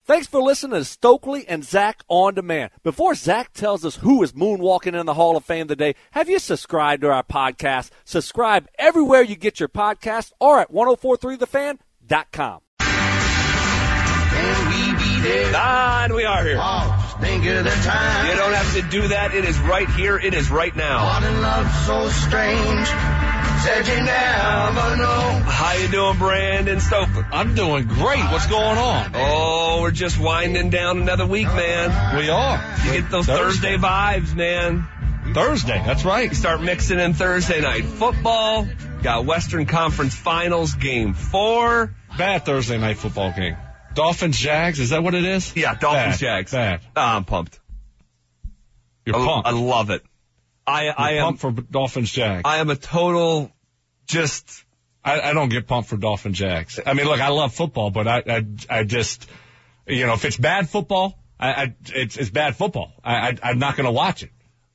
Thanks for listening to Stokely and Zach On Demand. Before Zach tells us who is moonwalking in the Hall of Fame today, have you subscribed to our podcast? Subscribe everywhere you get your podcast or at 1043thefan.com. Can we be there? And we are here. Oh, think of the time. You don't have to do that. It is right here. It is right now. What a love so strange. Said you never know. How you doing, Brandon Stokely? I'm doing great. What's going on? Oh, we're just winding down another week, man. We are. You get those Thursday vibes, man. Thursday, that's right. You start mixing in Thursday night football. Got Western Conference Finals, Game 4. Bad Thursday night football game. Dolphins, Jags, is that what it is? Yeah, Dolphins, Bad. Jags. Bad. I'm pumped. You're pumped. I love it. I am pumped for Dolphins, Jags. I am a total just... I don't get pumped for Dolphins, Jags. I mean, look, I love football, but I just, you know, if it's bad football, it's bad football. I'm not going to watch it.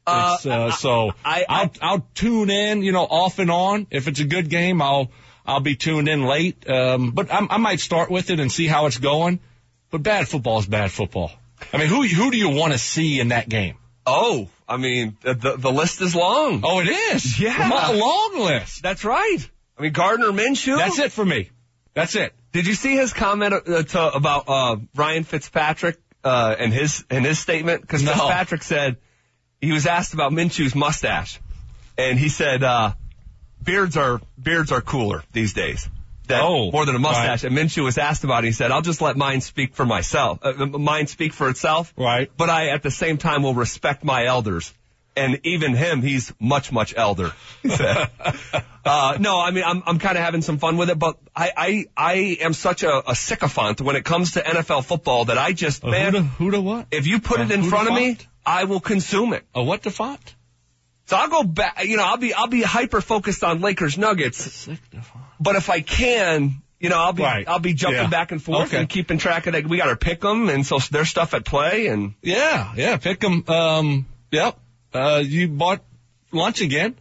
So I'll tune in, you know, off and on. If it's a good game, I'll be tuned in late. But I might start with it and see how it's going. But bad football is bad football. I mean, who do you want to see in that game? Oh, I mean, the list is long. Oh, it is? Yeah. A long list. That's right. I mean, Gardner Minshew. That's it for me. That's it. Did you see his comment about Ryan Fitzpatrick and his statement? Because No. Fitzpatrick said he was asked about Minshew's mustache, and he said beards are cooler these days. More than a mustache. Right. And Minshew was asked about it. He said, "I'll just let mine speak for myself. Mine speak for itself. Right. But I, at the same time, will respect my elders." And even him, he's much, much elder. He said. No, I mean, I'm kind of having some fun with it, but I am such a sycophant when it comes to NFL football that I just, Who to what? if you put it in front of me, I will consume it. A what the font? So I'll go back, you know, I'll be hyper focused on Lakers Nuggets. But if I can, you know, I'll be jumping back and forth and keeping track of that. We got our pick 'em, and so there's stuff at play, and Yeah, pick 'em. Yep. You bought lunch again.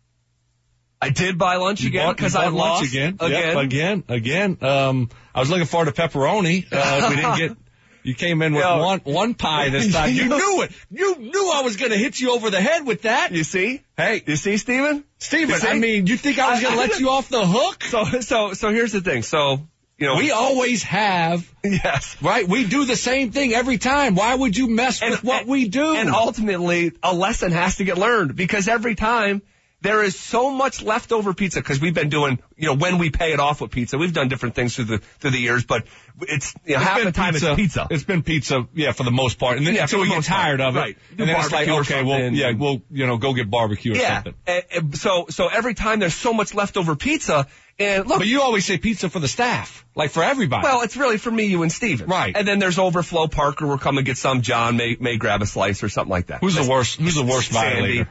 I did buy lunch again because I lost lunch again. again. Yep, again. I was looking for the pepperoni. We didn't get. You came in with one pie this time. You knew it. You knew I was going to hit you over the head with that. You see? Hey, You see, Steven? I mean, you think I was going to let you off the hook? So here's the thing. So, you know, We always have. yes. Right? We do the same thing every time. Why would you mess with what we do? And ultimately, a lesson has to get learned because every time there is so much leftover pizza because we've been doing, you know, when we pay it off with pizza. We've done different things through the years, but it's, you know, half the time it's pizza. It's been pizza, for the most part. And then until we get tired of it. Right. And then it's like, okay, we'll go get barbecue or something. So every time there's so much leftover pizza, and look. But you always say pizza for the staff, like for everybody. Well, it's really for me, you, and Steven. Right. And then there's overflow. Parker will come and get some. John may grab a slice or something like that. Who's the worst violator?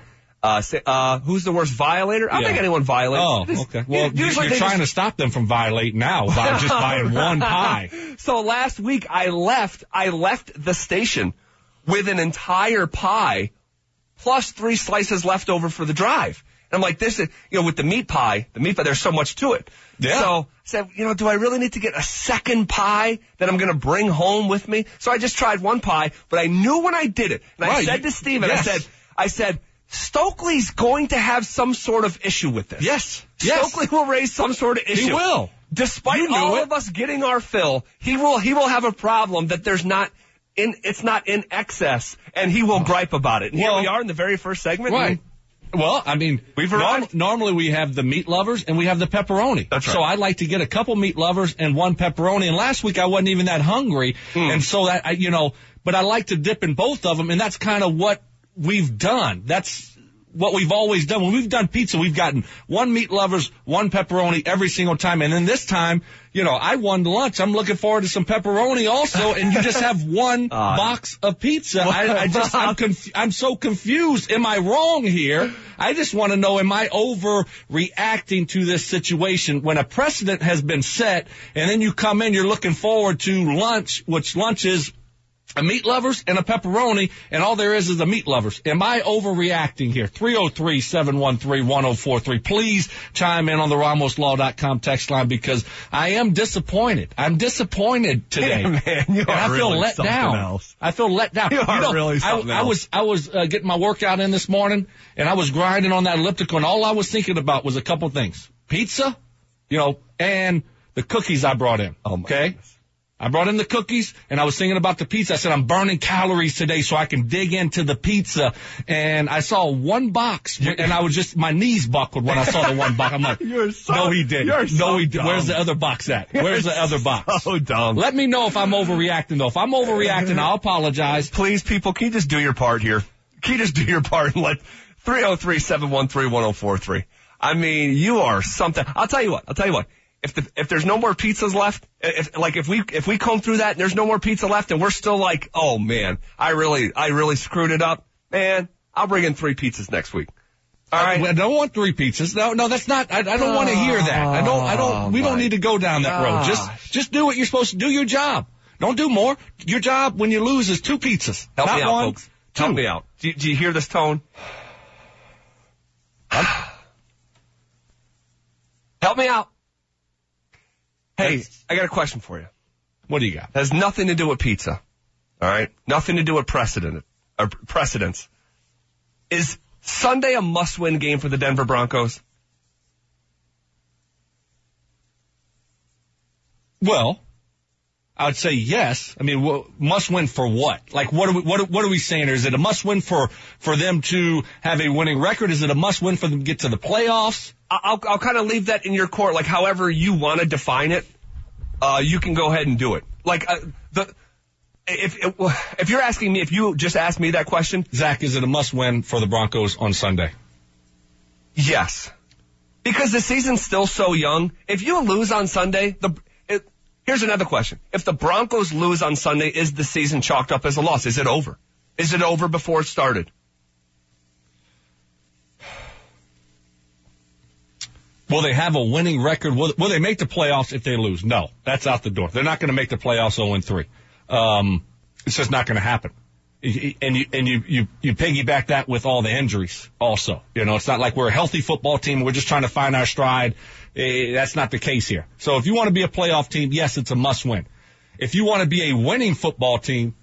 Who's the worst violator? I don't think anyone violates. Oh, okay. Well, you're trying to stop them from violating now by just buying one pie. So last week I left the station with an entire pie plus 3 slices left over for the drive. And I'm like, this is, you know, with the meat pie, there's so much to it. Yeah. So I said, you know, do I really need to get a second pie that I'm going to bring home with me? So I just tried one pie, but I knew when I did it. And I said to Steven, I said, Stokely's going to have some sort of issue with this. Yes. Stokely will raise some sort of issue. He will. Despite all of us getting our fill, he will have a problem that it's not in excess, and he will gripe about it. And here we are in the very first segment. Right. Well, I mean, normally we have the meat lovers and we have the pepperoni. That's right. So I like to get a couple meat lovers and one pepperoni. And last week I wasn't even that hungry. And so but I like to dip in both of them. And that's kind of what we've done. That's what we've always done. When we've done pizza, we've gotten one meat lovers, one pepperoni every single time. And then this time, you know, I won lunch. I'm looking forward to some pepperoni also. And you just have one box of pizza. I'm so confused. Am I wrong here? I just want to know, am I overreacting to this situation when a precedent has been set and then you come in, you're looking forward to lunch, which lunch is a meat lovers and a pepperoni, and all there is a meat lovers. Am I overreacting here? 303-713-1043. Please chime in on the RamosLaw.com text line because I am disappointed. I'm disappointed today. Man, you are I feel really let something down. else. I feel let down. You are really something else. I was getting my workout in this morning, and I was grinding on that elliptical, and all I was thinking about was a couple things. Pizza, and the cookies I brought in. Oh, my okay? goodness. I brought in the cookies, and I was thinking about the pizza. I said, I'm burning calories today so I can dig into the pizza. And I saw one box, and I was just, my knees buckled when I saw the one box. I'm like, no, he didn't. No, he didn't. Where's the other box at? Where's the other box? So dumb. Let me know if I'm overreacting, though. If I'm overreacting, I'll apologize. Please, people, can you just do your part here? Can you just do your part and let 303-713-1043. I mean, you are something. I'll tell you what. If there's no more pizzas left, if we comb through that and there's no more pizza left and we're still like, oh man, I really screwed it up, man, I'll bring in 3 pizzas next week. All right. I don't want 3 pizzas. No, that's not, I don't want to hear that. We don't need to go down that road. Just do what you're supposed to do, your job. Don't do more. Your job when you lose is 2 pizzas. Help me out, one, folks. 2. Help me out. Do you hear this tone? Help me out. Hey, I got a question for you. What do you got? It has nothing to do with pizza. All right? Nothing to do with precedence. Is Sunday a must-win game for the Denver Broncos? Well, I would say yes. I mean, must win for what? Like, what are we saying? Is it a must win for them to have a winning record? Is it a must win for them to get to the playoffs? I'll kind of leave that in your court. Like, however you want to define it, you can go ahead and do it. Like, if you're asking me, if you just asked me that question, Zach, is it a must win for the Broncos on Sunday? Yes, because the season's still so young. If you lose on Sunday, here's another question. If the Broncos lose on Sunday, is the season chalked up as a loss? Is it over? Is it over before it started? Will they have a winning record? Will they make the playoffs if they lose? No, that's out the door. They're not going to make the playoffs 0-3. It's just not going to happen. And you piggyback that with all the injuries also. It's not like we're a healthy football team. We're just trying to find our stride. That's not the case here. So if you want to be a playoff team, yes, it's a must win. If you want to be a winning football team,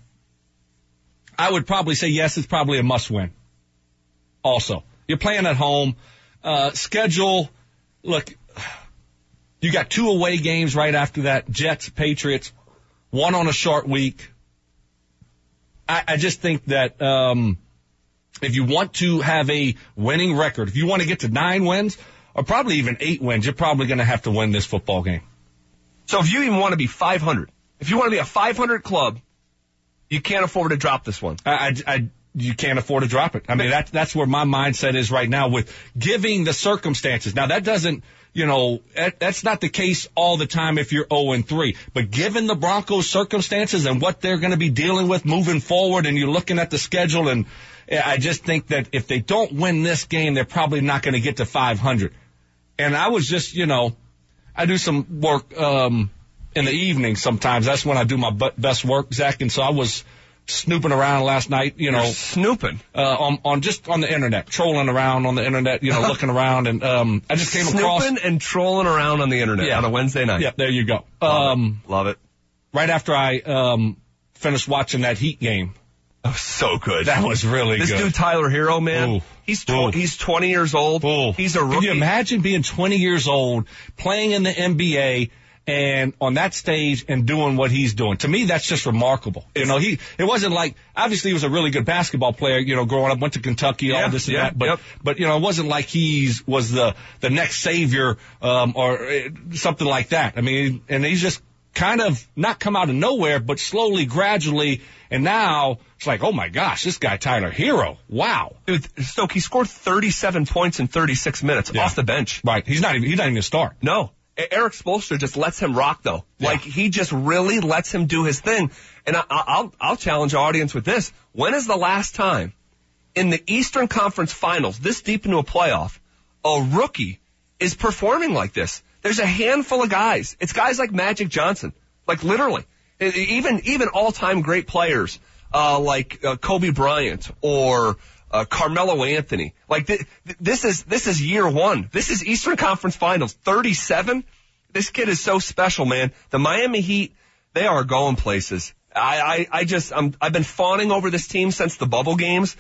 I would probably say yes, it's probably a must win. Also, you're playing at home. Schedule. Look, you got 2 away games right after that. Jets, Patriots, 1 on a short week. I just think that if you want to have a winning record, if you want to get to 9 wins or probably even 8 wins, you're probably going to have to win this football game. So if you even want to be 500, if you want to be a 500 club, you can't afford to drop this one. You can't afford to drop it. I mean, that's where my mindset is right now with giving the circumstances. Now, that doesn't, that's not the case all the time if you're 0-3. But given the Broncos' circumstances and what they're going to be dealing with moving forward, and you're looking at the schedule, and I just think that if they don't win this game, they're probably not going to get to 500. And I was just, I do some work in the evening sometimes. That's when I do my best work, Zach. And so I was snooping around last night, You're snooping on the internet, trolling around on the internet, looking around, and I just came across snooping and trolling around on the internet on a Wednesday night. Yeah, there you go. Love it. Right after I finished watching that Heat game. Oh, so good. That was really good. This dude Tyler Hero, man. Ooh. He's 20 years old. Ooh. He's a rookie. Can you imagine being 20 years old, playing in the NBA, and on that stage and doing what he's doing? To me, that's just remarkable. It wasn't like, obviously he was a really good basketball player, growing up, went to Kentucky, all this and that, but it wasn't like was the next savior, or something like that. I mean, and he's just kind of not come out of nowhere, but slowly, gradually, and now it's like, oh my gosh, this guy Tyler Hero, wow. Dude, Stoke, he scored 37 points in 36 minutes off the bench. Right, he's not even a star. No. Eric Spoelstra just lets him rock, though. Yeah. Like, he just really lets him do his thing. And I'll challenge our audience with this. When is the last time in the Eastern Conference Finals, this deep into a playoff, a rookie is performing like this? There's a handful of guys. It's guys like Magic Johnson. Like, literally. Even all-time great players like Kobe Bryant or Carmelo Anthony. Like this is year one. This is Eastern Conference Finals. 37. This kid is so special, man. The Miami Heat, they are going places. I've been fawning over this team since the bubble games.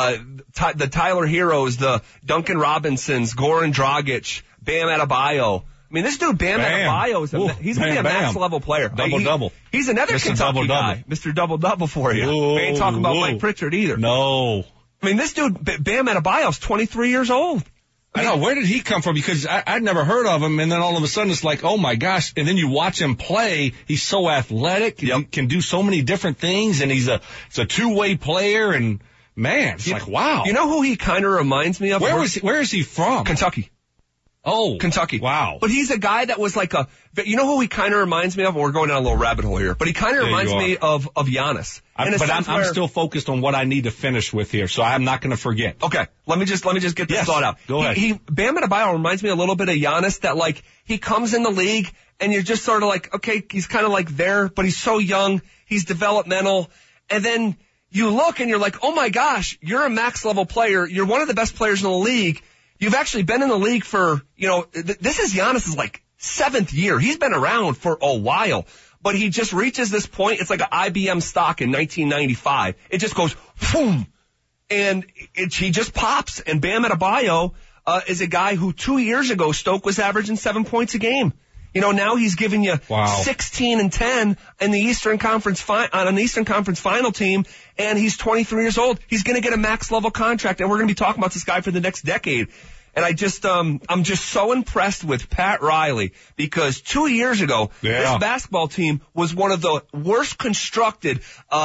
The Tyler Heroes, the Duncan Robinsons, Goran Dragic, Bam Adebayo. I mean, this dude, Bam Adebayo, he's going to be a max-level player. Double-double. He's another Mr. Kentucky guy. Mr. Double-double for you. We ain't talking about Mike Pritchard either. No. I mean, this dude, Bam Adebayo's 23 years old. I know. Where did he come from? Because I'd never heard of him, and then all of a sudden it's like, oh, my gosh. And then you watch him play. He's so athletic. He can do so many different things, and he's a two-way player, and, man, it's like, wow. You know who he kind of reminds me of? Where is he from? Kentucky. Oh. Kentucky. Wow. But he's a guy that was like you know who he kind of reminds me of? We're going down a little rabbit hole here. But he kind of reminds me of Giannis. I'm still focused on what I need to finish with here, so I'm not going to forget. Okay. Let me just get this thought out. Go ahead. Bam Adebayo reminds me a little bit of Giannis, that like he comes in the league and you're just sort of like, okay, he's kind of like there, but he's so young. He's developmental. And then you look and you're like, oh my gosh, you're a max level player. You're one of the best players in the league. You've actually been in the league for, this is Giannis's like 7th year. He's been around for a while, but he just reaches this point. It's like an IBM stock in 1995. It just goes, boom, and he just pops. And Bam Adebayo is a guy who 2 years ago Stoke was averaging 7 points a game. Now he's giving you 16 and 10 in the Eastern Conference on an Eastern Conference final team, and he's 23 years old. He's going to get a max level contract, and we're going to be talking about this guy for the next decade. And I'm just so impressed with Pat Riley, because 2 years ago, this basketball team was one of the worst constructed,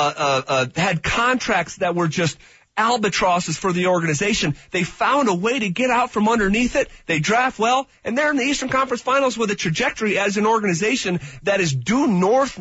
had contracts that were just albatrosses for the organization. They found a way to get out from underneath it. They draft well, and they're in the Eastern Conference Finals with a trajectory as an organization that is due north.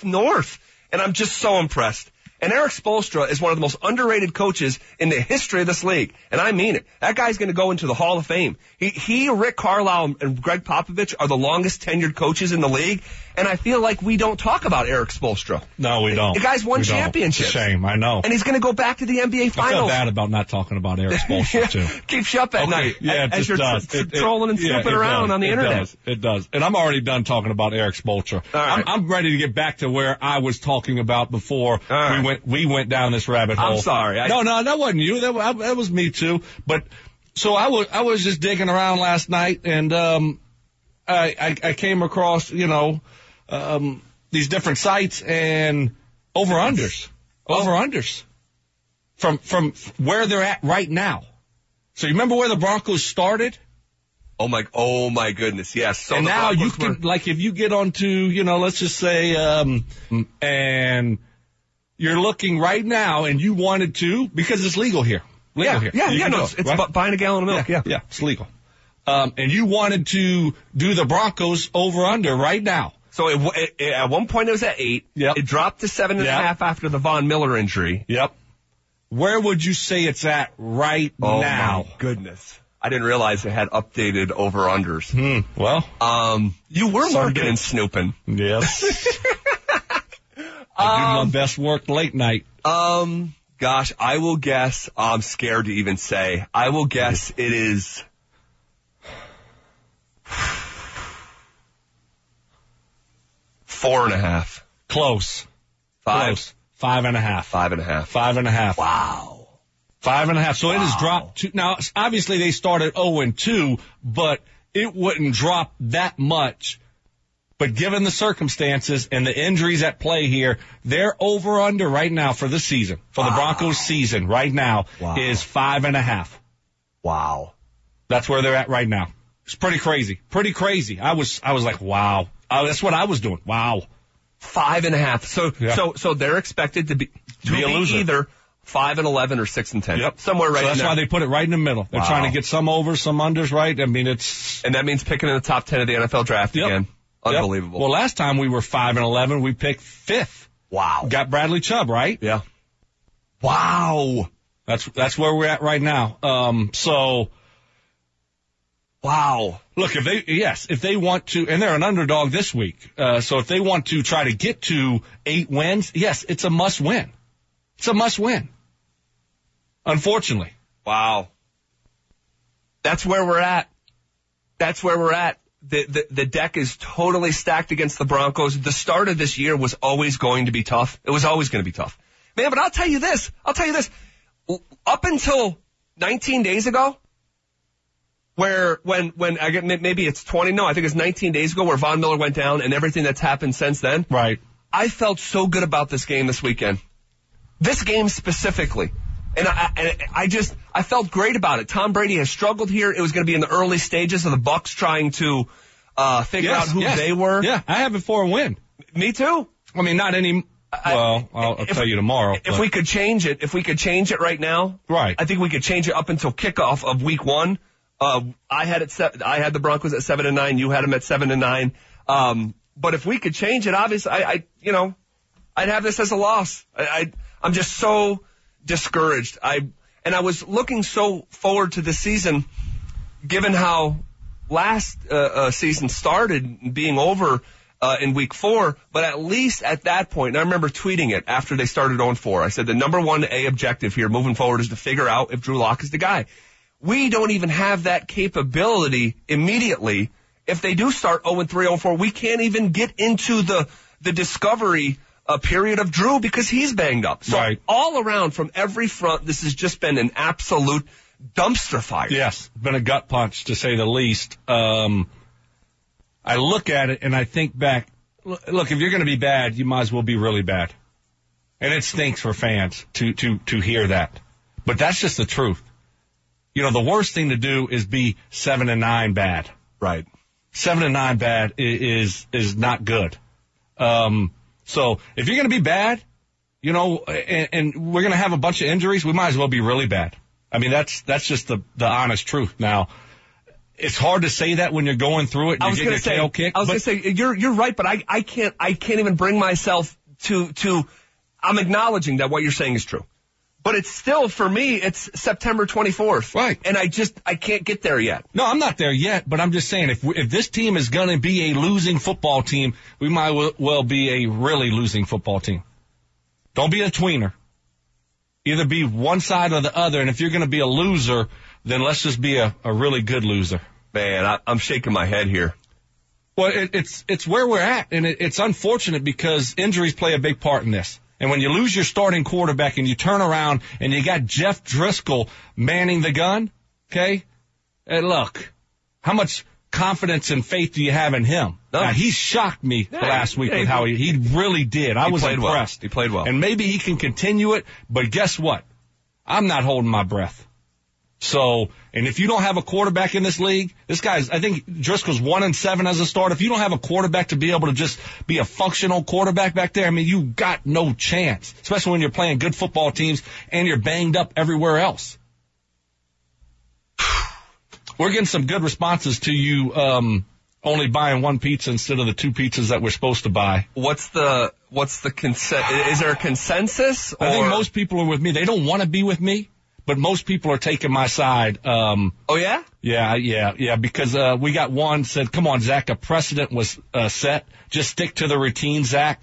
And I'm just so impressed. And Eric Spoelstra is one of the most underrated coaches in the history of this league. And I mean it. That guy's going to go into the Hall of Fame. Rick Carlisle, and Greg Popovich are the longest tenured coaches in the league. And I feel like we don't talk about Eric Spoelstra. No, we don't. The guy's won championships. It's a shame, I know. And he's going to go back to the NBA Finals. I feel bad about not talking about Eric Spoelstra, too. Keeps you up at night. Yeah, it as just you're does. Trolling and snooping around on the internet. It does. And I'm already done talking about Eric Spoelstra. All right. I'm ready to get back to where I was talking about before we went down this rabbit hole. I'm sorry. No, that wasn't you. That was me, too. But so I was just digging around last night, and I came across, these different sites and over-unders from where they're at right now. So you remember where the Broncos started? Oh my goodness, yes. So and now you can, like, if you get onto, let's just say, and you're looking right now and you wanted to, because it's legal here. Yeah, it's buying a gallon of milk. Yeah, it's legal. And you wanted to do the Broncos over-under right now. So at one point it was at 8. Yep. It dropped to 7.5 after the Von Miller injury. Yep. Where would you say it's at right now? Oh my goodness. I didn't realize it had updated over-unders. Well. You were lurking and snooping. Yes. I do my best work late night. Gosh, I will guess, I'm scared to even say, I will guess it is 4.5. Close. 5. Close. 5.5. 5.5. 5.5. Wow. 5.5. So it has dropped to, now obviously they started 0-2, but it wouldn't drop that much. But given the circumstances and the injuries at play here, their over-under right now for the season, for the Broncos season right now, is 5.5. Wow. That's where they're at right now. It's pretty crazy. Pretty crazy. I was like, wow. That's what I was doing. Wow. 5.5. So they're expected to be a loser. Either 5-11 or 6-10. Yep. Somewhere right in there. That's why they put it right in the middle. They're trying to get some overs, some unders, right? I mean, and that means picking in the top 10 of the NFL draft again. Unbelievable. Well, last time we were 5-11, we picked 5th. Wow. Got Bradley Chubb, right? Yeah. Wow. That's where we're at right now. So Wow. Look, if they want to, and they're an underdog this week, so if they want to try to get to 8 wins, yes, it's a must win. It's a must win. Unfortunately. Wow. That's where we're at. That's where we're at. The deck is totally stacked against the Broncos. The start of this year was always going to be tough. It was always going to be tough. Man, but I'll tell you this. Up until 19 days ago, when I get, maybe it's 20, no, I think it's 19 days ago where Von Miller went down and everything that's happened since then. Right. I felt so good about this game this weekend. This game specifically. And I felt great about it. Tom Brady has struggled here. It was going to be in the early stages of the Bucs trying to figure out who they were. Yeah, I have it for a win. Me too. I mean, not any. Well, I'll tell you tomorrow. If we could change it right now, right? I think we could change it up until kickoff of week 1. I had the Broncos at 7-9. You had them at 7-9. But if we could change it, obviously, I'd have this as a loss. I'm just so discouraged. I was looking so forward to this season, given how last season started being over in week 4. But at least at that point, and I remember tweeting it after they started 0-4. I said the number 1 objective here moving forward is to figure out if Drew Lock is the guy. We don't even have that capability immediately. If they do start 0-3, 0-4, we can't even get into the discovery period of Drew because he's banged up. So all around from every front, this has just been an absolute dumpster fire. Yes, been a gut punch to say the least. I look at it and I think back, look, if you're going to be bad, you might as well be really bad. And it stinks for fans to hear that. But that's just the truth. You know, the worst thing to do is be 7-9 bad. Right. 7-9 bad is not good. So if you're going to be bad, you know, and we're going to have a bunch of injuries, we might as well be really bad. I mean, that's just the honest truth. Now, it's hard to say that when you're going through it and you're getting your tail kicked. I was going to say, you're right, but I can't even bring myself to I'm acknowledging that what you're saying is true. But it's still, for me, it's September 24th. Right. And I can't get there yet. No, I'm not there yet, but I'm just saying, if this team is going to be a losing football team, we might well be a really losing football team. Don't be a tweener. Either be one side or the other, and if you're going to be a loser, then let's just be a really good loser. Man, I'm shaking my head here. Well, it's where we're at, and it's unfortunate because injuries play a big part in this. And when you lose your starting quarterback and you turn around and you got Jeff Driscoll manning the gun, okay? And look, how much confidence and faith do you have in him? No. Now, he shocked me last week with how he really did. I was impressed. He played well. And maybe he can continue it, but guess what? I'm not holding my breath. So, and if you don't have a quarterback in this league, I think Driscoll's 1-7 as a starter. If you don't have a quarterback to be able to just be a functional quarterback back there, I mean, you got no chance, especially when you're playing good football teams and you're banged up everywhere else. We're getting some good responses to you, only buying one pizza instead of the 2 pizzas that we're supposed to buy. What's the is there a consensus? I think most people are with me. They don't want to be with me. But most people are taking my side. Oh, yeah? Yeah, because we got one said, come on, Zach, a precedent was set. Just stick to the routine, Zach.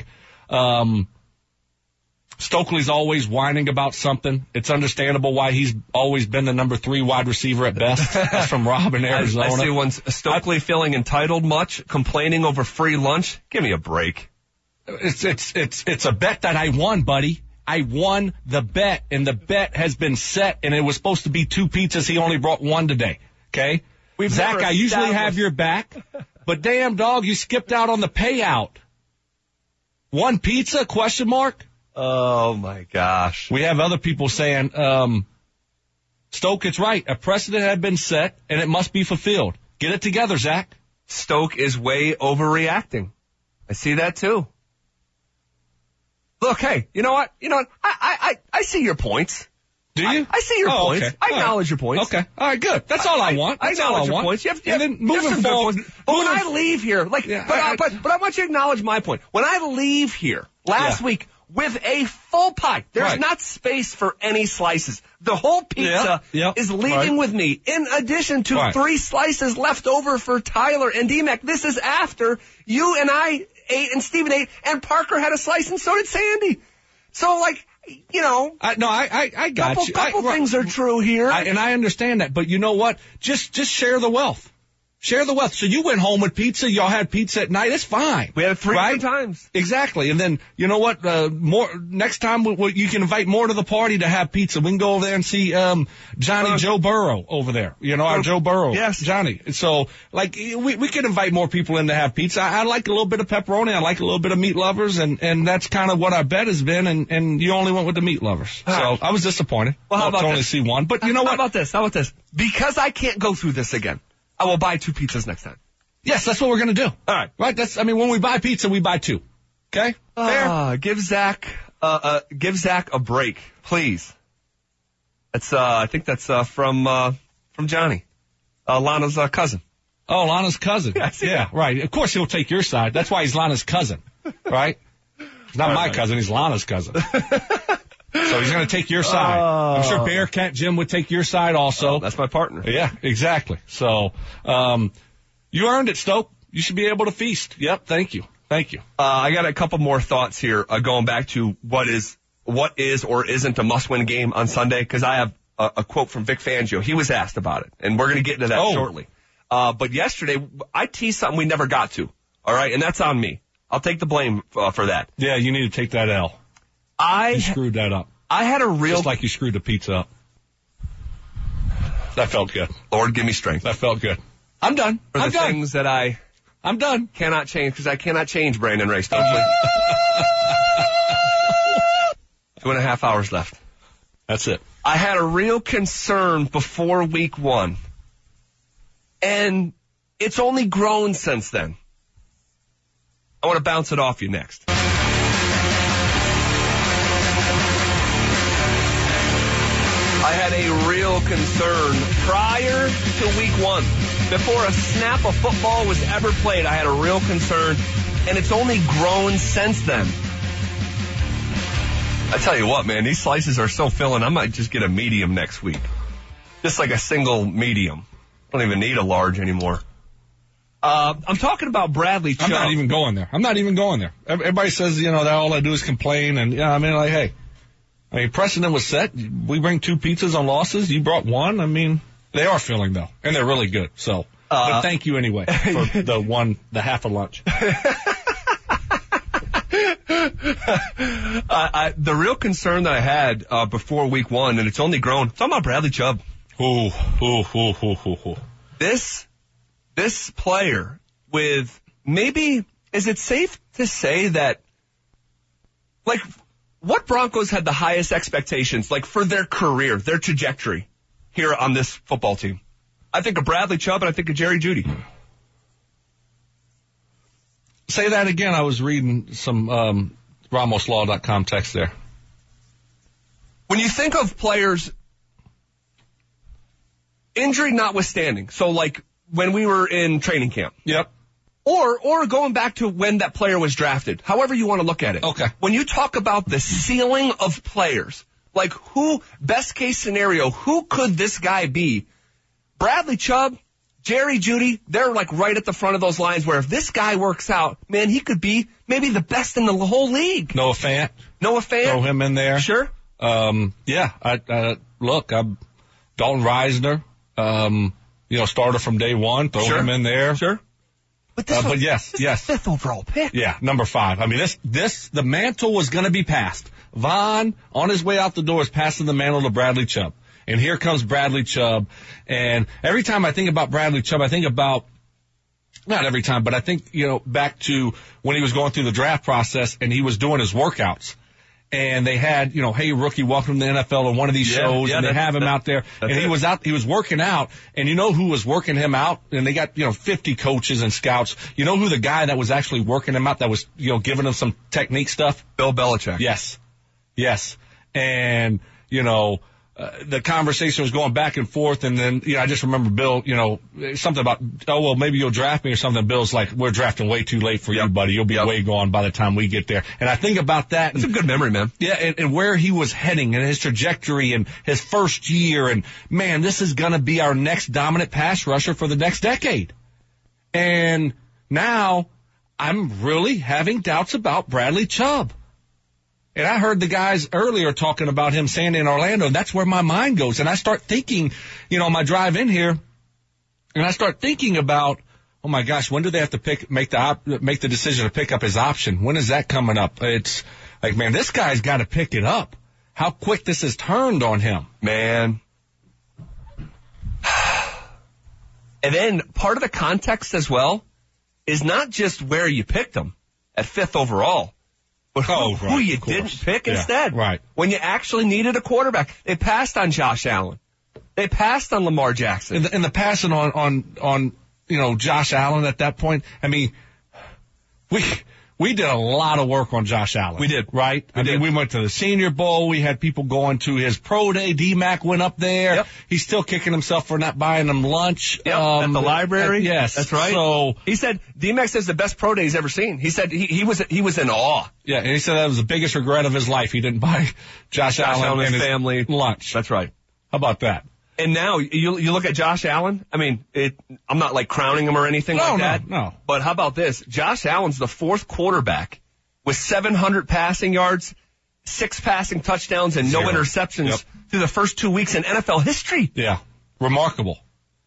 Stokely's always whining about something. It's understandable why he's always been the number 3 wide receiver at best. That's from Rob in Arizona. I see one. Stokely feeling entitled much, complaining over free lunch. Give me a break. It's a bet that I won, buddy. I won the bet, and the bet has been set, and it was supposed to be 2 pizzas. He only brought 1 today, okay? Zach, I usually have your back, but damn, dog, you skipped out on the payout. 1 pizza, question mark? Oh, my gosh. We have other people saying, Stoke, it's right. A precedent had been set, and it must be fulfilled. Get it together, Zach. Stoke is way overreacting. I see that, too. Look, hey, you know what? I see your points. Do you? I see your points. Okay. I acknowledge your points. Okay. All right, good. That's all I want. That's all I want. Your points. You have, and then moving forward. But when I leave here, but I want you to acknowledge my point. When I leave here, last week, with a full pie. There's Right. not space for any slices. The whole pizza is leaving with me, in addition to 3 slices left over for Tyler and D-Mac. This is after you and I ate and Steven ate, and Parker had a slice, and so did Sandy. So, like, you know. I got you. Couple things are true here. And I understand that. But you know what? Just share the wealth. Share the wealth. So you went home with pizza. Y'all had pizza at night. It's fine. We had it 3 different times. Exactly. And then, you know what? Next time you can invite more to the party to have pizza. We can go over there and see Joe Burrow over there. You know, our Joe Burrow. Yes. Johnny. So, like, we can invite more people in to have pizza. I like a little bit of pepperoni. I like a little bit of meat lovers. And that's kind of what our bet has been. And you only went with the meat lovers. So I was disappointed. Well, how about to only this? see one. But you know what? How about this? Because I can't go through this again, I will buy 2 pizzas next time. Yes, that's what we're going to do. All right. Right? When we buy pizza, we buy 2. Okay? Fair? Give Zach a break, please. That's, I think that's, from Johnny. Lana's, cousin. Oh, Lana's cousin. Yes, yeah, right. Of course he'll take your side. That's why he's Lana's cousin. Right? He's not my cousin, he's Lana's cousin. So he's going to take your side. I'm sure Bearcat Jim would take your side also. That's my partner. Yeah, exactly. So, you earned it, Stoke. You should be able to feast. Yep, thank you. I got a couple more thoughts here, going back to what is or isn't a must-win game on Sunday, because I have a quote from Vic Fangio. He was asked about it, and we're going to get into that shortly. But yesterday, I teased something we never got to, all right, and that's on me. I'll take the blame for that. Yeah, you need to take that L. You screwed that up. I had a real... Just like you screwed the pizza up. That felt good. Lord, give me strength. That felt good. I'm done. For the things that I'm done. Cannot change, because I cannot change Brandon Ray Stokely. 2.5 hours left. That's it. I had a real concern before week 1, and it's only grown since then. I want to bounce it off you next. I had a real concern prior to week 1. Before a snap of football was ever played, I had a real concern, and it's only grown since then. I tell you what, man, these slices are so filling, I might just get a medium next week. Just like a single medium. I don't even need a large anymore. I'm talking about Bradley Chubb. I'm not even going there. Everybody says, that all I do is complain, and precedent was set. We bring 2 pizzas on losses. You brought 1. They are filling, though, and they're really good. So, but thank you anyway for the half a lunch. The real concern that I had before week 1, and it's only grown, talking about Bradley Chubb. This player with maybe, is it safe to say that, like, what Broncos had the highest expectations, like, for their career, their trajectory here on this football team? I think of Bradley Chubb, and I think of Jerry Jeudy. Say that again. I was reading some RamosLaw.com text there. When you think of players, injury notwithstanding, so like when we were in training camp. Yep. Or going back to when that player was drafted, however you want to look at it. Okay. When you talk about the ceiling of players, like who, best case scenario, who could this guy be? Bradley Chubb, Jerry Jeudy, they're like right at the front of those lines where if this guy works out, man, he could be maybe the best in the whole league. Noah Fant. Throw him in there. Sure. Yeah. I'm Dalton Reisner, starter from day 1. Throw him in there. Sure. But yes. 5th overall pick. Yeah, number 5. The mantle was going to be passed. Vaughn, on his way out the door, is passing the mantle to Bradley Chubb. And here comes Bradley Chubb. And every time I think about Bradley Chubb, I think about, not every time, but I think, back to when he was going through the draft process and he was doing his workouts. And they had, hey, rookie, welcome to the NFL on one of these shows, and they have him out there. And he was working out, and you know who was working him out? And they got, 50 coaches and scouts. You know who the guy that was actually working him out, that was, giving him some technique stuff? Bill Belichick. Yes. And, the conversation was going back and forth, and then, I just remember Bill, something about, maybe you'll draft me or something. Bill's like, we're drafting way too late for you, buddy. You'll be way gone by the time we get there. And I think about that. It's a good memory, man. Yeah, and where he was heading and his trajectory and his first year, and man, this is going to be our next dominant pass rusher for the next decade. And now I'm really having doubts about Bradley Chubb. And I heard the guys earlier talking about him saying in Orlando, and that's where my mind goes. And I start thinking, my drive in here, and I start thinking about, oh my gosh, when do they have to make the decision to pick up his option? When is that coming up? It's like, man, this guy's got to pick it up. How quick this has turned on him. Man. And then part of the context as well is not just where you picked him at 5th overall. But who you didn't pick instead. Right. When you actually needed a quarterback. They passed on Josh Allen. They passed on Lamar Jackson. And the passing on Josh Allen at that point, I mean, we did a lot of work on Josh Allen. We did. Right? We went to the Senior Bowl. We had people going to his pro day. D-Mac went up there. Yep. He's still kicking himself for not buying them lunch. Yep, at the library. Yes. That's right. So he said, D-Mac says the best pro day he's ever seen. He said he was in awe. Yeah, and he said that was the biggest regret of his life. He didn't buy Josh Allen and his family lunch. That's right. How about that? And now you look at Josh Allen. I mean, I'm not like crowning him or anything like that. No. But how about this? Josh Allen's the 4th quarterback with 700 passing yards, 6 passing touchdowns, and 0 interceptions through the first 2 weeks in NFL history. Yeah, remarkable.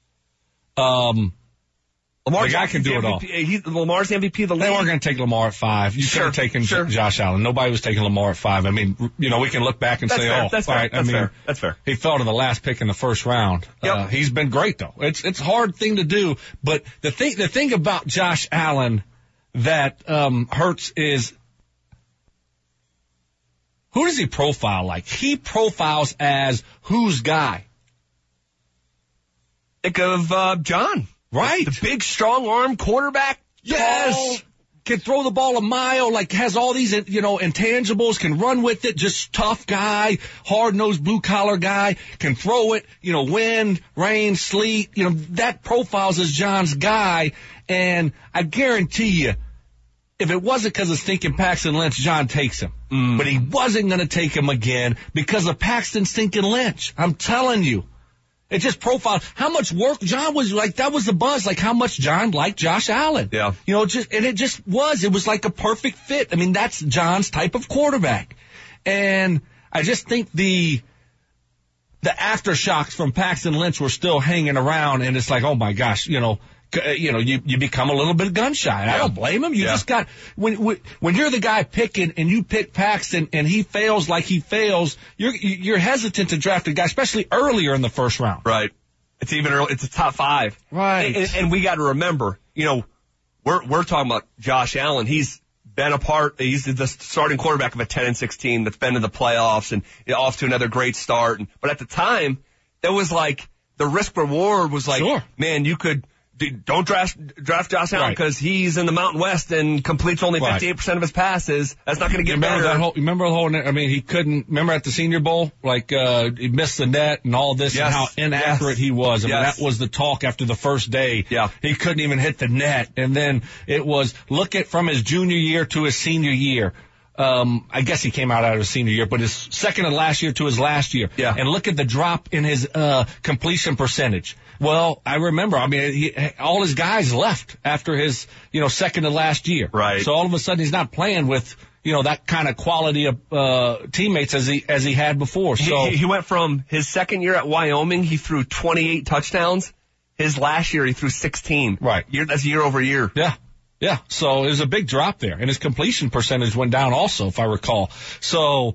The guy can do it all. Lamar's the MVP of the league. They weren't going to take Lamar at 5. You should have taken Josh Allen. Nobody was taking Lamar at 5. I mean, we can look back and say, that's fair. That's fair. He fell to the last pick in the first round. Yep. He's been great though. It's a hard thing to do, but the thing about Josh Allen that hurts is, who does he profile like? He profiles as whose guy? Think of John. Right. The big, strong-arm quarterback. Yes. Tall. Can throw the ball a mile, like has all these, intangibles, can run with it, just tough guy, hard-nosed blue-collar guy, can throw it, wind, rain, sleet, that profiles as John's guy. And I guarantee you, if it wasn't because of stinking Paxton Lynch, John takes him. But he wasn't going to take him again because of Paxton stinking Lynch. I'm telling you. It just profiled how much work John was like. That was the buzz, like how much John liked Josh Allen. Yeah. It was like a perfect fit. I mean, that's John's type of quarterback. And I just think the aftershocks from Paxton Lynch were still hanging around, and it's like, oh my gosh, you become a little bit gun shy. I don't blame him. You just got, when you're the guy picking and you pick Paxton and he fails like he fails, you're hesitant to draft a guy, especially earlier in the first round. Right. It's even early. It's a top 5. Right. And we got to remember, we're talking about Josh Allen. He's been he's the starting quarterback of a 10-16 that's been to the playoffs and off to another great start. But at the time, it was like the risk reward was like, man, you could, don't draft Josh Allen because he's in the Mountain West and completes only 58% of his passes. That's not going to get better. He couldn't, remember at the Senior Bowl, he missed the net and all this and how inaccurate he was. That was the talk after the first day. Yeah. He couldn't even hit the net. And then it was, look at from his junior year to his senior year. I guess he came out of his senior year, but his second and last year to his last year. Yeah. And look at the drop in his completion percentage. Well, I remember, all his guys left after his, second to last year. Right. So all of a sudden he's not playing with, that kind of quality of teammates as he had before. So he went from his second year at Wyoming, he threw 28 touchdowns. His last year he threw 16. Right. That's year over year. Yeah. Yeah, so there's a big drop there, and his completion percentage went down also, if I recall. So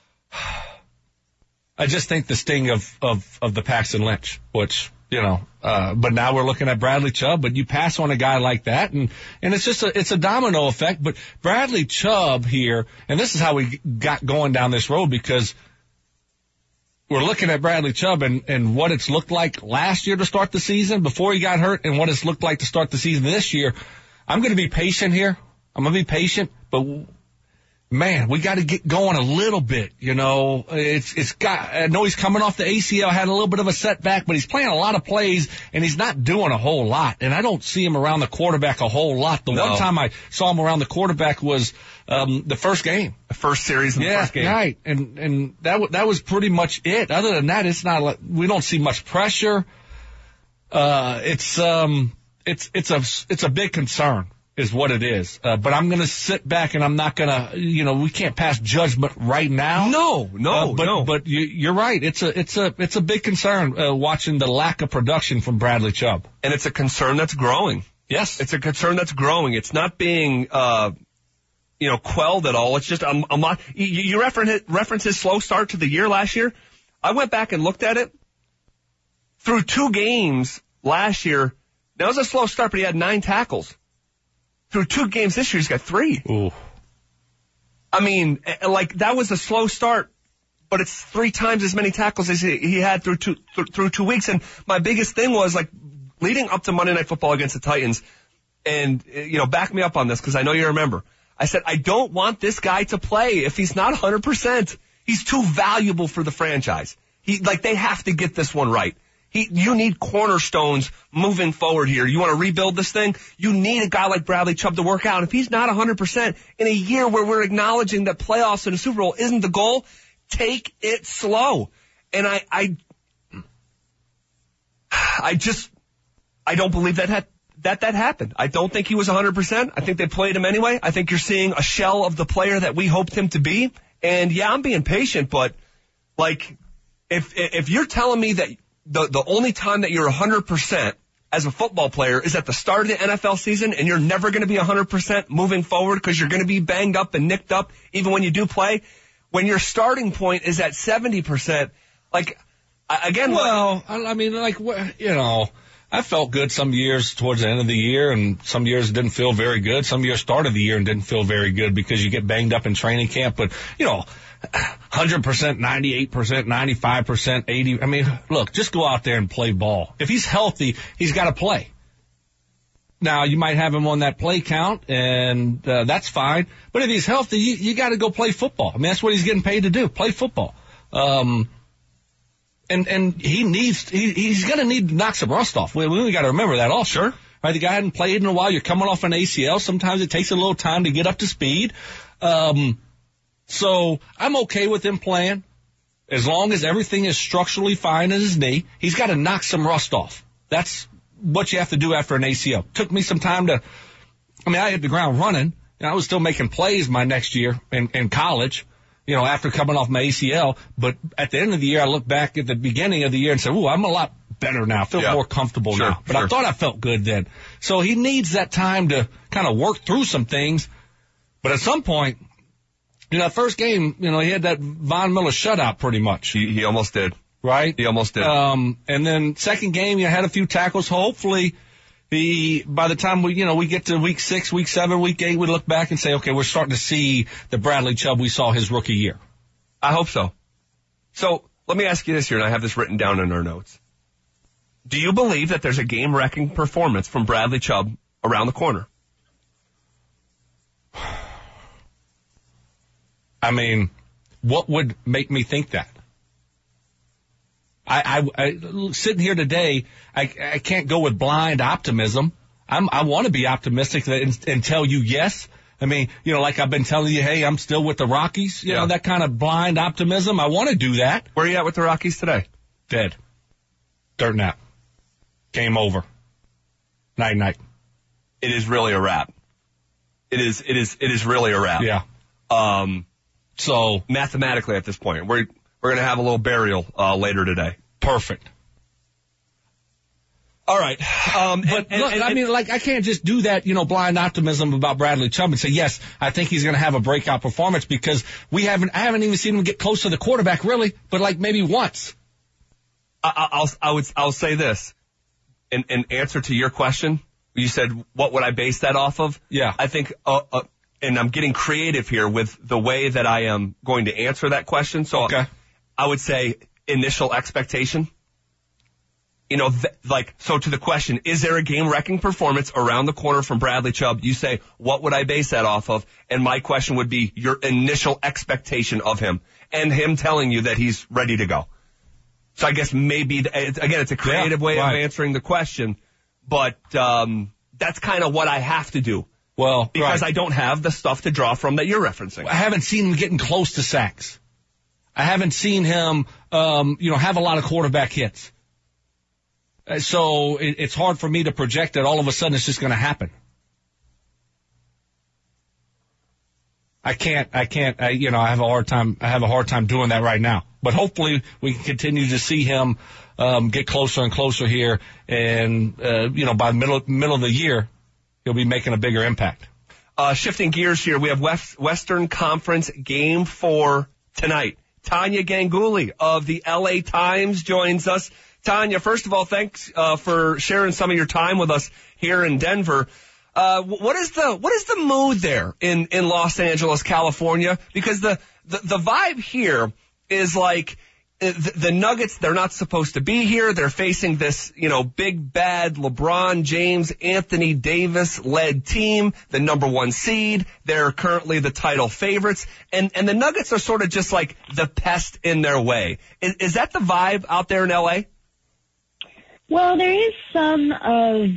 I just think the sting of the Paxton Lynch, which, but now we're looking at Bradley Chubb, but you pass on a guy like that, and it's just it's a domino effect. But Bradley Chubb here, and this is how we got going down this road, because we're looking at Bradley Chubb and what it's looked like last year to start the season before he got hurt, and what it's looked like to start the season this year. I'm going to be patient here. I'm going to be patient, but man, we got to get going a little bit. You know, I know he's coming off the ACL, had a little bit of a setback, but he's playing a lot of plays and he's not doing a whole lot. And I don't see him around the quarterback a whole lot. The one time I saw him around the quarterback was, the first game. The first series in the first game. Right. And that was pretty much it. Other than that, it's not like, we don't see much pressure. It's a big concern. Is what it is. But I'm going to sit back and I'm not going to, we can't pass judgment right now. No. But you're right. It's a big concern, watching the lack of production from Bradley Chubb. And it's a concern that's growing. Yes. It's a concern that's growing. It's not being, quelled at all. It's just, you reference his slow start to the year last year. I went back and looked at it. Through 2 games last year, that was a slow start, but he had 9 tackles. Through 2 games this year, he's got 3. Ooh. I mean, that was a slow start, but it's 3 times as many tackles as he had through 2 weeks. And my biggest thing was, leading up to Monday Night Football against the Titans, and, back me up on this because I know you remember. I said, I don't want this guy to play if he's not 100%. He's too valuable for the franchise. They have to get this one right. You need cornerstones moving forward here. You want to rebuild this thing? You need a guy like Bradley Chubb to work out. If he's not 100% in a year where we're acknowledging that playoffs and a Super Bowl isn't the goal, take it slow. And I don't believe that happened. I don't think he was 100%. I think they played him anyway. I think you're seeing a shell of the player that we hoped him to be. And yeah, I'm being patient, but if you're telling me that the only time that you're 100% as a football player is at the start of the NFL season and you're never going to be 100% moving forward because you're going to be banged up and nicked up even when you do play, when your starting point is at 70%, I felt good some years towards the end of the year, and some years didn't feel very good. Some years started the year and didn't feel very good because you get banged up in training camp. But, 100%, 98%, 95%, 80. I mean, look, just go out there and play ball. If he's healthy, he's got to play. Now, you might have him on that play count, and that's fine. But if he's healthy, you got to go play football. I mean, that's what he's getting paid to do, play football. And he's going to need to knock some rust off. We got to remember that also. Sure. Right, the guy hadn't played in a while. You're coming off an ACL. Sometimes it takes a little time to get up to speed. So I'm okay with him playing as long as everything is structurally fine in his knee. He's got to knock some rust off. That's what you have to do after an ACL. Took me some time I hit the ground running, and I was still making plays my next year in college, after coming off my ACL. But at the end of the year, I look back at the beginning of the year and say, I'm a lot better now. I feel more comfortable now. But I thought I felt good then. So he needs that time to kind of work through some things. But at some point, that first game, he had that Von Miller shutout pretty much. He almost did. Right? He almost did. And then second game, had a few tackles. Hopefully, by the time we get to week 6, week 7, week 8, we look back and say, okay, we're starting to see the Bradley Chubb we saw his rookie year. I hope so. So let me ask you this here, and I have this written down in our notes. Do you believe that there's a game-wrecking performance from Bradley Chubb around the corner? I mean, what would make me think that? I sitting here today, I can't go with blind optimism. I want to be optimistic and tell you yes. I mean, like I've been telling you, hey, I'm still with the Rockies. You know, that kind of blind optimism. I want to do that. Where are you at with the Rockies today? Dead. Dirt nap. Game over. Night. It is really a wrap. It is really a wrap. Yeah. So mathematically at this point, we're going to have a little burial later today. Perfect. All right. I can't just do that, blind optimism about Bradley Chubb and say, yes, I think he's going to have a breakout performance because I haven't even seen him get close to the quarterback really, but maybe once. I'll say this in answer to your question. You said, what would I base that off of? Yeah. I think, and I'm getting creative here with the way that I am going to answer that question. So okay. I would say initial expectation. So to the question, is there a game-wrecking performance around the corner from Bradley Chubb? You say, what would I base that off of? And my question would be your initial expectation of him and him telling you that he's ready to go. So I guess maybe, it's a creative way of answering the question, but that's kind of what I have to do. Well, because I don't have the stuff to draw from that you're referencing. I haven't seen him getting close to sacks. I haven't seen him, have a lot of quarterback hits. So it's hard for me to project that all of a sudden it's just going to happen. I have a hard time doing that right now. But hopefully we can continue to see him get closer and closer here, and by the middle of the year, he'll be making a bigger impact. Shifting gears here, we have Western Conference Game 4 tonight. Tanya Ganguly of the LA Times joins us. Tanya, first of all, thanks for sharing some of your time with us here in Denver. What is the mood there in Los Angeles, California? Because the vibe here is like the Nuggets, they're not supposed to be here. They're facing this, big bad LeBron James, Anthony Davis led team, the number 1 seed. They're currently the title favorites. And the Nuggets are sort of just like the pest in their way. Is that the vibe out there in LA? Well, there is some of,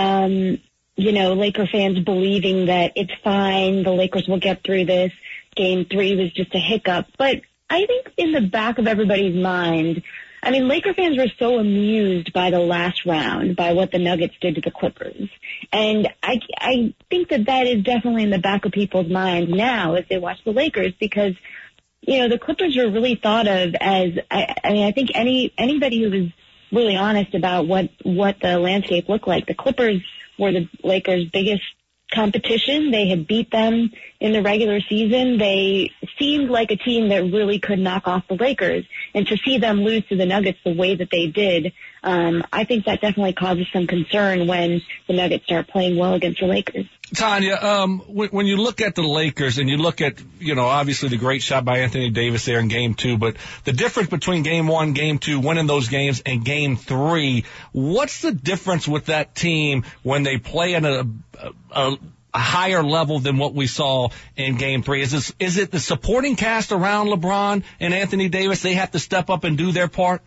Laker fans believing that it's fine, the Lakers will get through this. Game 3 was just a hiccup. But I think in the back of everybody's mind, Laker fans were so amused by the last round, by what the Nuggets did to the Clippers. And I think that is definitely in the back of people's minds now as they watch the Lakers, because, the Clippers were really thought of as, I think anybody who was really honest about what the landscape looked like, the Clippers were the Lakers' biggest competition. They had beat them in the regular season. They seemed like a team that really could knock off the Lakers. And to see them lose to the Nuggets the way that they did, I think that definitely causes some concern when the Nuggets start playing well against the Lakers. Tanya, when you look at the Lakers and you look at, obviously the great shot by Anthony Davis there in Game 2, but the difference between Game 1, Game 2, winning those games, and Game 3, what's the difference with that team when they play at a higher level than what we saw in Game 3? Is it the supporting cast around LeBron and Anthony Davis? They have to step up and do their part?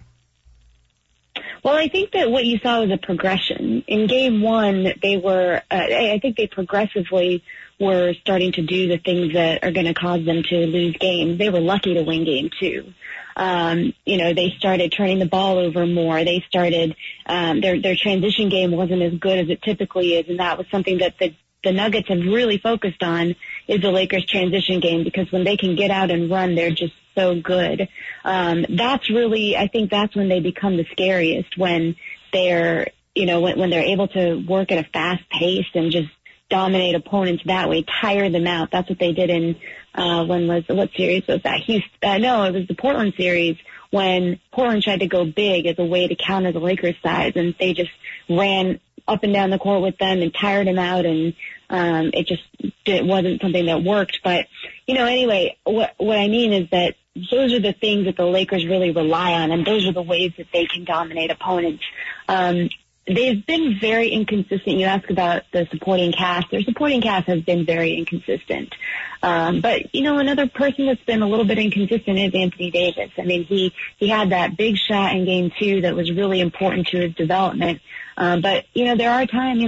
Well, I think that what you saw was a progression. In Game 1, they were, I think they progressively were starting to do the things that are going to cause them to lose games. They were lucky to win Game 2. They started turning the ball over more. They started, their transition game wasn't as good as it typically is, and that was something that the Nuggets have really focused on, is the Lakers' transition game, because when they can get out and run, they're just so good. I think that's when they become the scariest, when they're, when they're able to work at a fast pace and just dominate opponents that way, tire them out. That's what they did in, what series was that? No, it was the Portland series, when Portland tried to go big as a way to counter the Lakers' size, and they just ran up and down the court with them and tired them out, and it wasn't something that worked. But, anyway, what I mean is that those are the things that the Lakers really rely on, and those are the ways that they can dominate opponents. They've been very inconsistent. You ask about the supporting cast. Their supporting cast has been very inconsistent. But, another person that's been a little bit inconsistent is Anthony Davis. He had that big shot in Game 2 that was really important to his development. But, there are times,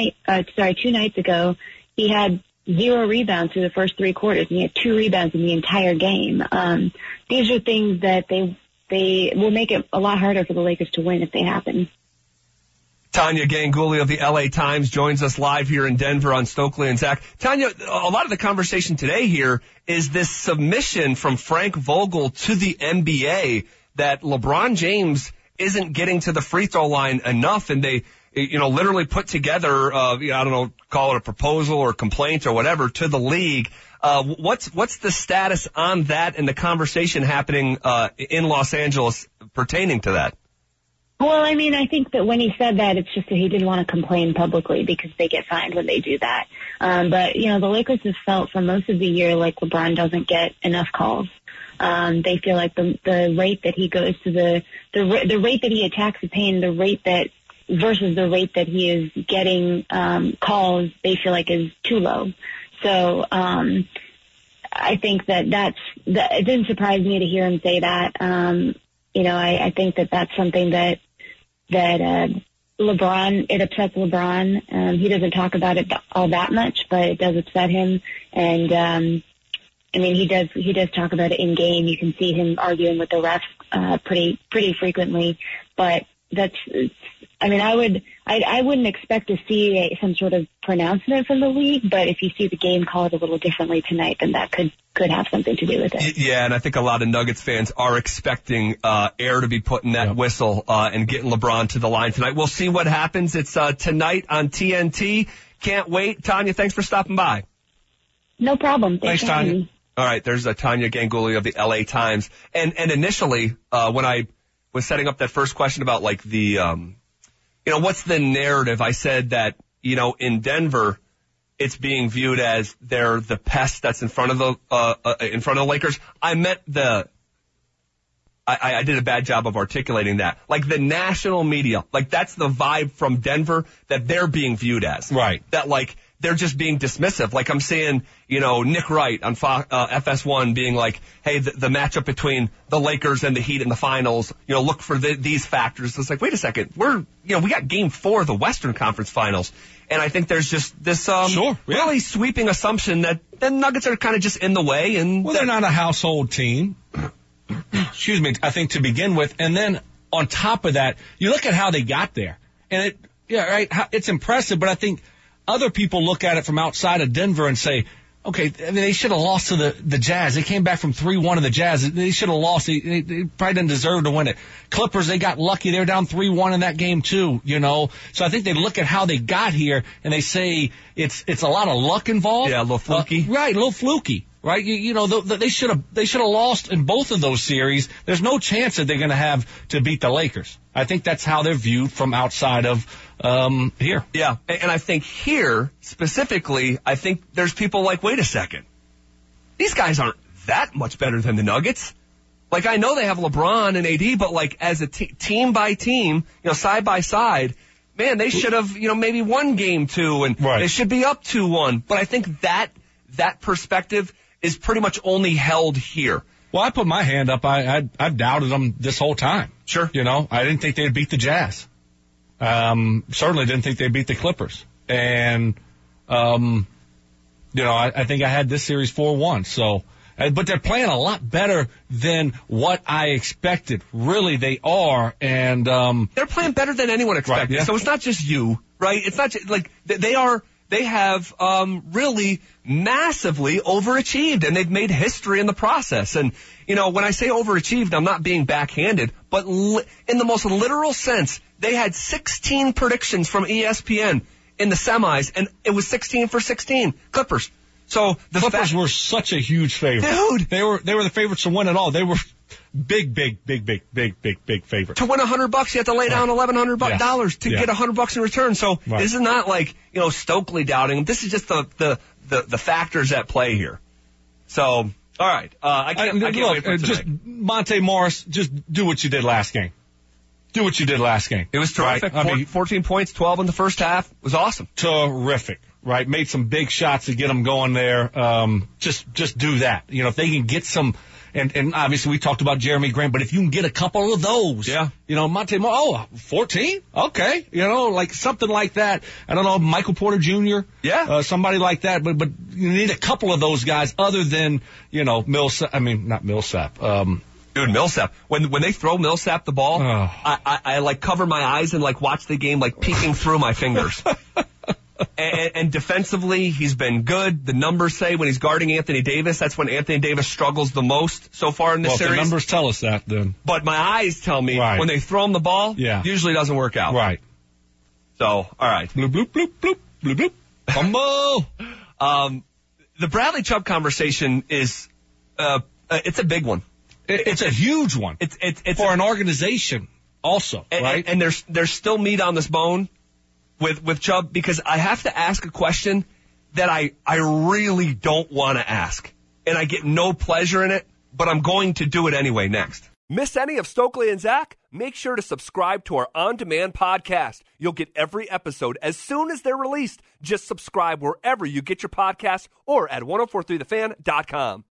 2 nights ago, he had 0 rebounds through the first 3 quarters, and he had 2 rebounds in the entire game. These are things that they will make it a lot harder for the Lakers to win if they happen. Tanya Ganguly of the LA Times joins us live here in Denver on Stokely and Zach. Tanya, a lot of the conversation today here is this submission from Frank Vogel to the NBA that LeBron James isn't getting to the free throw line enough, and they, literally put together, call it a proposal or complaint or whatever to the league. What's the status on that and the conversation happening in Los Angeles pertaining to that? Well, I think that when he said that, it's just that he didn't want to complain publicly, because they get fined when they do that. But, the Lakers have felt for most of the year like LeBron doesn't get enough calls. They feel like the rate that he goes to the rate that he attacks the paint, the rate that versus the rate that he is getting calls, they feel like is too low. So I think that it didn't surprise me to hear him say that. I think that that's something that LeBron, it upsets LeBron. He doesn't talk about it all that much, but it does upset him. And he does talk about it in game. You can see him arguing with the refs pretty frequently. But I wouldn't expect to see some sort of pronouncement from the league, but if you see the game called a little differently tonight, then that could have something to do with it. Yeah, and I think a lot of Nuggets fans are expecting air to be put in that whistle and getting LeBron to the line tonight. We'll see what happens. It's tonight on TNT. Can't wait. Tanya, thanks for stopping by. No problem. Thanks, Tanya. All right, there's Tanya Ganguli of the LA Times. And initially, when I was setting up that first question about like the what's the narrative? I said that, in Denver, it's being viewed as they're the pest that's in front of the Lakers. I meant I did a bad job of articulating that. Like the national media, like that's the vibe from Denver that they're being viewed as. Right. That like they're just being dismissive. Like I'm seeing, Nick Wright on FS1 being like, hey, the matchup between the Lakers and the Heat in the finals, look for these factors. It's like, wait a second, we got game 4 of the Western Conference Finals. And I think there's just this really sweeping assumption that the Nuggets are kind of just in the way. And they're not a household team. Excuse me, I think to begin with. And then on top of that, you look at how they got there. And it's impressive, but I think other people look at it from outside of Denver and say, okay, they should have lost to the Jazz. They came back from 3-1 to the Jazz. They should have lost. They probably didn't deserve to win it. Clippers, they got lucky. They were down 3-1 in that game too, So I think they look at how they got here and they say it's a lot of luck involved. Yeah, a little fluky. Right, a little fluky. Right, they should have lost in both of those series. There's no chance that they're going to have to beat the Lakers. I think that's how they're viewed from outside of here. Yeah, and I think here specifically, I think there's people like, wait a second, these guys aren't that much better than the Nuggets. Like I know they have LeBron and AD, but like as a team by team, side by side, man, they should have maybe won game 2 and they should be up 2-1. But I think that perspective is pretty much only held here. Well, I put my hand up. I've doubted them this whole time. Sure. I didn't think they'd beat the Jazz. Certainly didn't think they'd beat the Clippers. And, I think I had this series 4-1. So, but they're playing a lot better than what I expected. Really, they are. And, they're playing better than anyone expected. Right, yeah. So it's not just you, right? It's not just like they have really massively overachieved, and they've made history in the process. And, when I say overachieved, I'm not being backhanded, but in the most literal sense, they had 16 predictions from ESPN in the semis, and it was 16 for 16. Clippers. So the Clippers were such a huge favorite. Dude. They were the favorites to win it all. They were big favorite. To win $100, you have to lay down $1,100 to get $100 in return. So this is not like, Stokely doubting them. This is just the factors at play here. So, all right. I can't wait for tonight. Just Monte Morris, just do what you did last game. Do what you did last game. It was terrific. Right? 14 points, 12 in the first half. It was awesome. Terrific. Right. Made some big shots to get them going there. Just do that. If they can get some, and obviously we talked about Jeremy Grant, but if you can get a couple of those, Monte Morris, 14? Okay. Like something like that. I don't know, Michael Porter Jr. Yeah. Somebody like that, but you need a couple of those guys other than, Millsap. I mean, not Millsap. Dude, Millsap. When they throw Millsap the ball, I like cover my eyes and like watch the game like peeking through my fingers. And defensively, he's been good. The numbers say when he's guarding Anthony Davis, that's when Anthony Davis struggles the most so far in this series. The numbers tell us that then. But my eyes tell me when they throw him the ball, usually doesn't work out. Right. So, all right. Bloop, bloop, bloop, bloop, bloop, bloop. Fumble. The Bradley Chubb conversation is, it's a big one. It's a huge one. It's for an organization also, right? And there's still meat on this bone with Chubb, because I have to ask a question that I really don't want to ask, and I get no pleasure in it, but I'm going to do it anyway next. Miss any of Stokely and Zach? Make sure to subscribe to our on-demand podcast. You'll get every episode as soon as they're released. Just subscribe wherever you get your podcasts or at 1043thefan.com.